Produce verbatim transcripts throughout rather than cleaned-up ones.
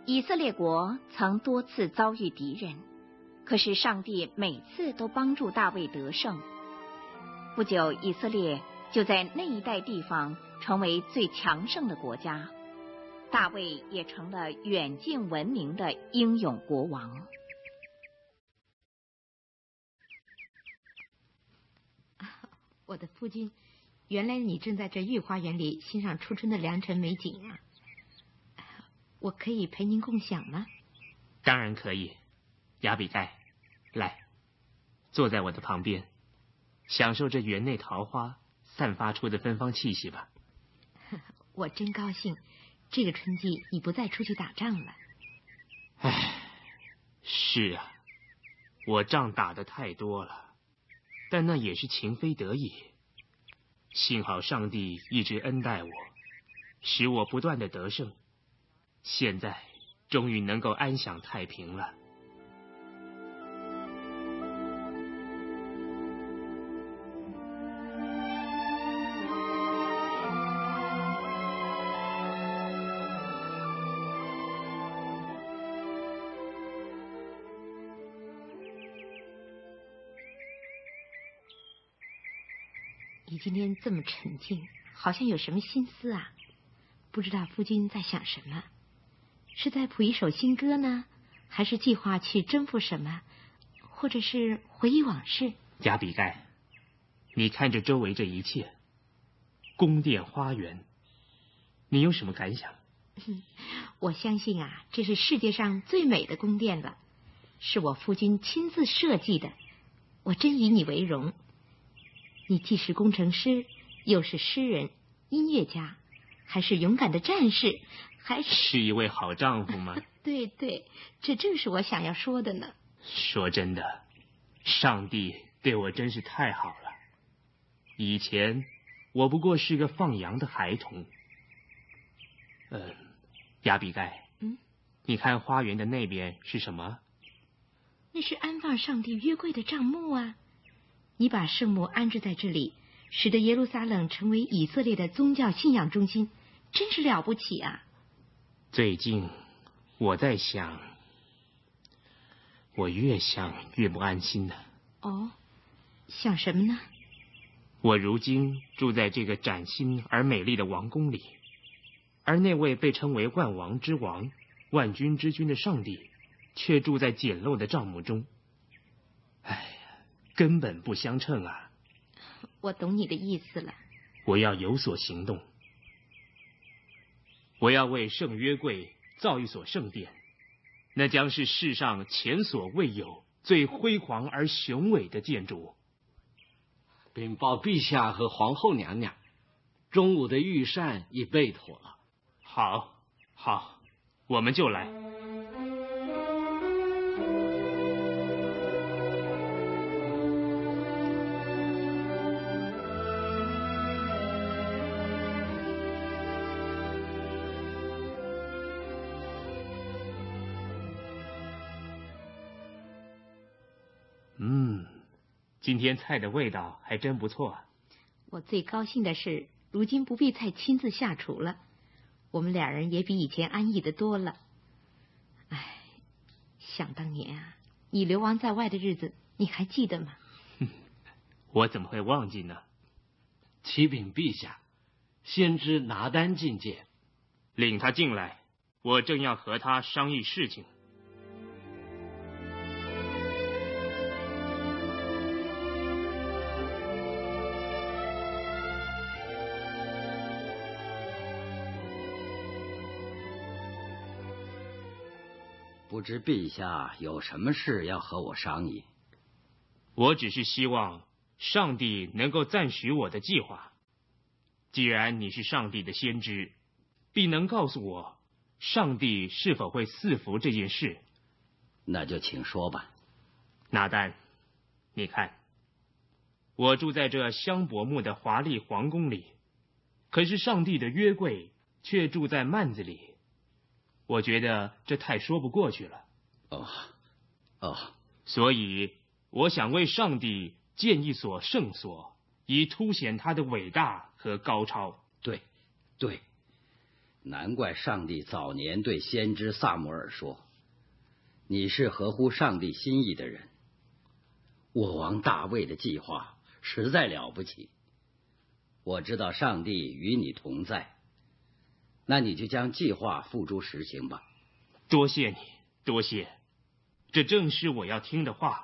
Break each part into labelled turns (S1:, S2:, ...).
S1: 以色列国曾多次遭遇敌人，可是上帝每次都帮助大卫得胜。不久，以色列就在那一带地方成为最强盛的国家，大卫也成了远近闻名的英勇国王。
S2: 我的夫君，原来你正在这御花园里欣赏初春的良辰美景啊！我可以陪您共享吗？
S3: 当然可以。亚比盖，来，坐在我的旁边，享受这园内桃花散发出的芬芳气息吧。
S2: 我真高兴，这个春季你不再出去打仗了。
S3: 唉，是啊，我仗打得太多了，但那也是情非得已。幸好上帝一直恩待我，使我不断的得胜，现在终于能够安享太平了。
S2: 你今天这么沉静，好像有什么心思啊？不知道夫君在想什么？是在谱一首新歌呢，还是计划去征服什么，或者是回忆往事？
S3: 亚比盖，你看着周围这一切，宫殿花园，你有什么感想？
S2: 我相信啊，这是世界上最美的宫殿了，是我夫君亲自设计的，我真以你为荣。你既是工程师，又是诗人、音乐家，还是勇敢的战士，还是
S3: 是一位好丈夫吗？
S2: 对对，这正是我想要说的呢。
S3: 说真的，上帝对我真是太好了。以前我不过是个放羊的孩童。呃，亚比盖，
S2: 嗯，
S3: 你看花园的那边是什么？
S2: 那是安放上帝约柜的帐幕啊。你把圣母安置在这里，使得耶路撒冷成为以色列的宗教信仰中心，真是了不起啊！
S3: 最近我在想，我越想越不安心呢。
S2: 哦，想什么呢？
S3: 我如今住在这个崭新而美丽的王宫里，而那位被称为万王之王、万军之君的上帝，却住在简陋的帐幕中。唉，根本不相称啊！
S2: 我懂你的意思了。
S3: 我要有所行动。我要为圣约柜造一所圣殿，那将是世上前所未有、最辉煌而雄伟的建筑。
S4: 禀报陛下和皇后娘娘，中午的御膳已备妥了。
S3: 好，好，我们就来。嗯，今天菜的味道还真不错啊。
S2: 我最高兴的是，如今不必再亲自下厨了，我们俩人也比以前安逸的多了。唉，想当年啊，你流亡在外的日子，你还记得吗？
S3: 我怎么会忘记呢？
S4: 启禀陛下，先知拿单觐见。
S3: 领他进来，我正要和他商议事情。
S5: 不知陛下有什么事要和我商议？
S3: 我只是希望上帝能够赞许我的计划。既然你是上帝的先知，必能告诉我，上帝是否会赐福这件事。
S5: 那就请说吧。
S3: 拿单，你看，我住在这香柏木的华丽皇宫里，可是上帝的约柜却住在幔子里。我觉得这太说不过去了。
S5: 哦，哦，
S3: 所以我想为上帝建一所圣所，以凸显他的伟大和高超。
S5: 对，对， 难怪上帝早年对先知撒母耳说：“你是合乎上帝心意的人。”我王大卫的计划实在了不起。我知道上帝与你同在，那你就将计划付诸实行吧。
S3: 多谢你，多谢，这正是我要听的话。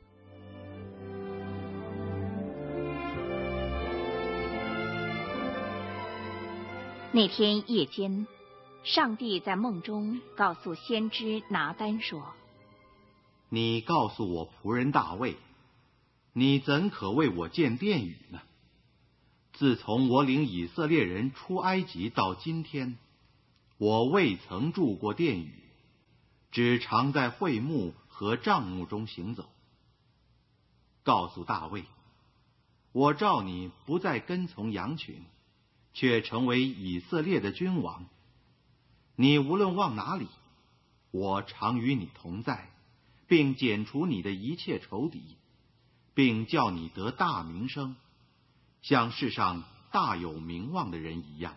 S1: 那天夜间，上帝在梦中告诉先知拿单说：“
S6: 你告诉我仆人大卫，你怎可为我建殿宇呢？自从我领以色列人出埃及到今天，我未曾住过殿宇，只常在会幕和帐幕中行走。告诉大卫，我召你不再跟从羊群，却成为以色列的君王。你无论往哪里，我常与你同在，并剪除你的一切仇敌，并叫你得大名声，像世上大有名望的人一样。”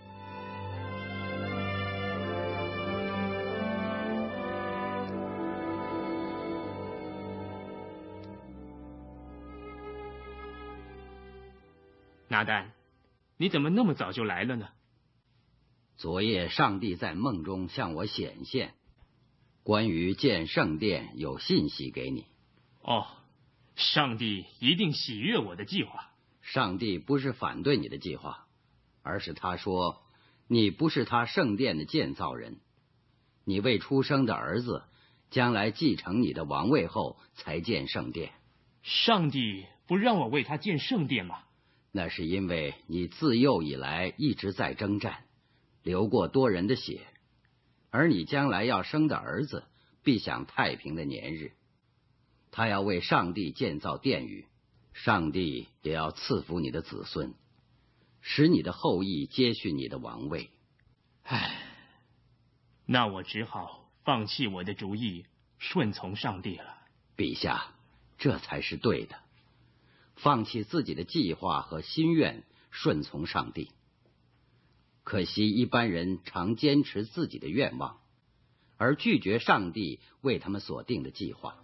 S3: 拿单，你怎么那么早就来了呢？
S5: 昨夜上帝在梦中向我显现，关于建圣殿有信息给你。
S3: 哦，上帝一定喜悦我的计划。
S5: 上帝不是反对你的计划，而是他说你不是他圣殿的建造人，你未出生的儿子将来继承你的王位后才建圣殿。
S3: 上帝不让我为他建圣殿吗？
S5: 那是因为你自幼以来一直在征战，流过多人的血，而你将来要生的儿子必享太平的年日。他要为上帝建造殿宇，上帝也要赐福你的子孙，使你的后裔接续你的王位。
S3: 唉，那我只好放弃我的主意，顺从上帝了。
S5: 陛下，这才是对的。放弃自己的计划和心愿，顺从上帝。可惜一般人常坚持自己的愿望，而拒绝上帝为他们所定的计划。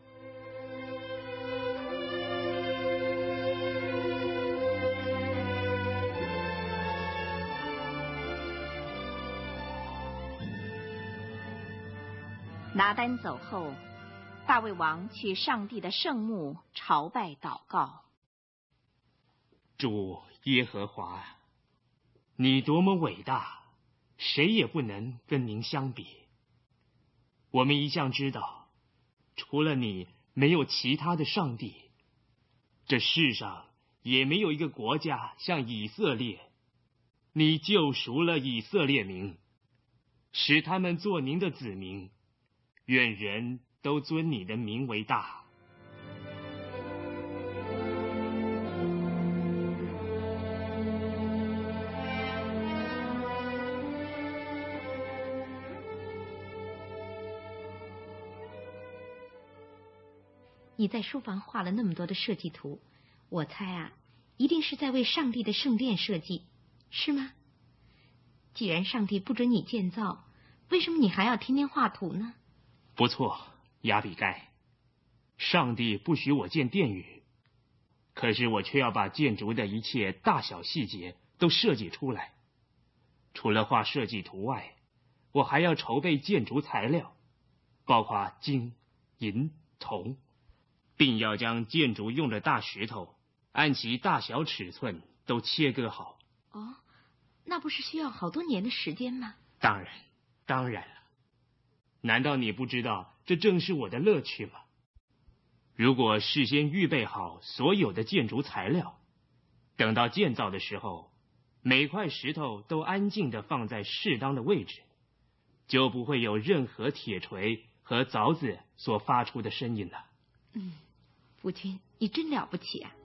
S1: 拿单走后，大卫王去上帝的圣幕朝拜祷告。
S3: 主耶和华，你多么伟大，谁也不能跟您相比。我们一向知道，除了你，没有其他的上帝。这世上也没有一个国家像以色列。你救赎了以色列民，使他们做您的子民。愿人都尊你的名为大。
S2: 你在书房画了那么多的设计图，我猜啊，一定是在为上帝的圣殿设计，是吗？既然上帝不准你建造，为什么你还要天天画图呢？
S3: 不错，亚比该，上帝不许我建殿宇，可是我却要把建筑的一切大小细节都设计出来。除了画设计图外，我还要筹备建筑材料，包括金、银、铜，并要将建筑用的大石头按其大小尺寸都切割好。
S2: 哦，那不是需要好多年的时间吗？
S3: 当然，当然了。难道你不知道这正是我的乐趣吗？如果事先预备好所有的建筑材料，等到建造的时候，每块石头都安静地放在适当的位置，就不会有任何铁锤和凿子所发出的声音了。
S2: 嗯，夫君，你真了不起啊！